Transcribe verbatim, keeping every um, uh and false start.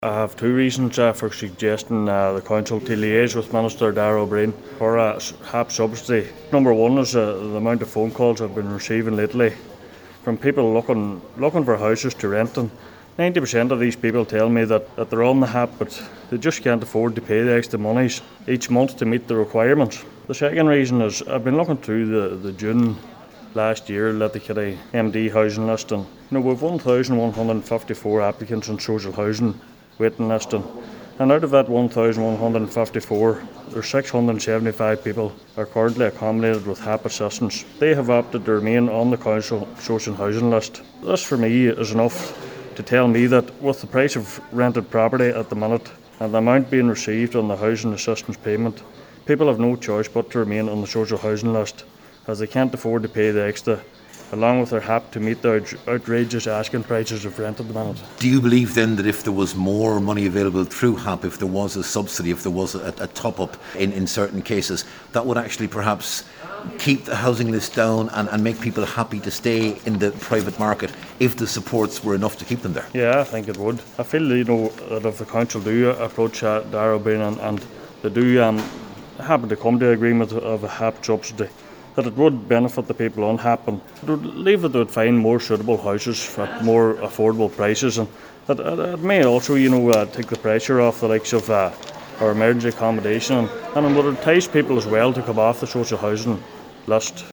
I have two reasons uh, for suggesting uh, the Council to liaise with Minister Darragh O'Brien for a s- H A P subsidy. Number one is uh, the amount of phone calls I've been receiving lately from people looking looking for houses to rent. And ninety percent of these people tell me that, that they're on the H A P but they just can't afford to pay the extra monies each month to meet the requirements. The second reason is I've been looking through the, the June last year Letterkenny M D housing list, and you know, we've one thousand one hundred fifty-four applicants on social housing waiting list, and, and out of that one thousand one hundred fifty-four, there's six hundred seventy-five people are currently accommodated with H A P assistance. They have opted to remain on the council social housing list. This for me is enough to tell me that with the price of rented property at the minute and the amount being received on the housing assistance payment, people have no choice but to remain on the social housing list, as they can't afford to pay the extra along with their H A P to meet the out- outrageous asking prices of rent at the minute. Do you believe then that if there was more money available through H A P, if there was a subsidy, if there was a, a top-up in, in certain cases, that would actually perhaps keep the housing list down and, and make people happy to stay in the private market if the supports were enough to keep them there? Yeah, I think it would. I feel, you know, that if the council do approach uh, Darragh O'Brien and, and they do um, happen to come to an agreement of a H A P subsidy, that it would benefit the people on H A P, and it would leave that they would find more suitable houses at more affordable prices, and that it, it may also, you know, uh, take the pressure off the likes of uh, our emergency accommodation, and, and it would entice people as well to come off the social housing list.